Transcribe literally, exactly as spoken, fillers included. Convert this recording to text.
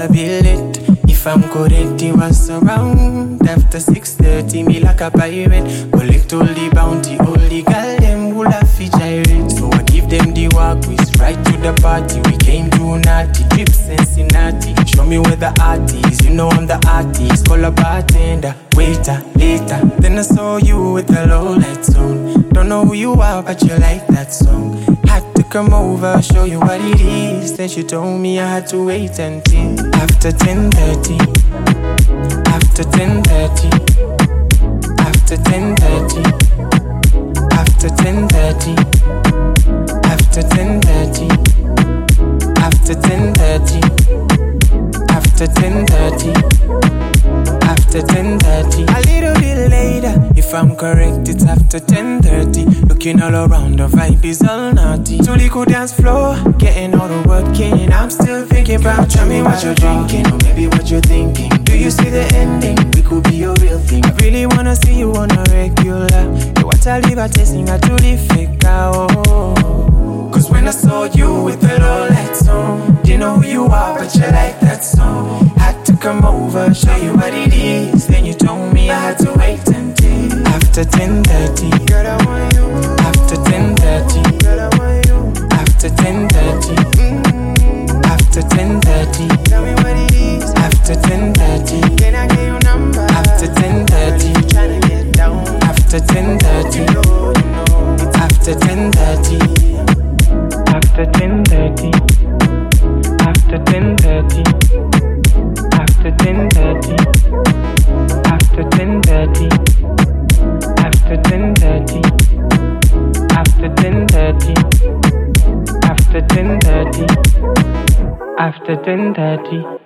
a be lit. If I'm correct, he was around after six thirty, me like a pirate. Collect all the bounty, all the girl them who love fi gyrate. So I give them the walk, we right to the party. We came to naughty, drip Cincinnati. Show me where the art is, you know I'm the artist. Call a bartender, waiter, later. Then I saw you with the low light zone. Don't know who you are, but you like that song. Had to come over, show you what it is. Then she told me I had to wait until after ten thirty. After ten thirty. After ten thirty. After ten thirty. After ten thirty. After ten thirty. After ten thirty. After ten thirty. A little bit later, if I'm correct, it's after ten thirty. Looking all around, the vibe is all naughty. To the good dance floor, getting all the work in. I'm still thinking about, tell me what you're drinking, or maybe what you're thinking. Do you see the ending? We could be a real thing. I really wanna see you on a regular. You want to leave a tasting a to the figure, oh. Cause when I saw you with the low lights on, didn't know who you are, but you like that song. Had to come over, show you what it is. Then you told me I had to wait until after ten thirty. Girl, I want you. After ten thirty. Girl, I want you. After ten thirty. Mm-hmm. After ten thirty. Tell me what it is. After ten thirty. Can I get your number? After ten thirty. Girl, you tryna get down. After ten thirty. You know, you know. It's after ten thirty. After ten thirty. After ten thirty. After ten thirty. After ten thirty. After ten thirty. After ten thirty. After ten thirty. After ten thirty.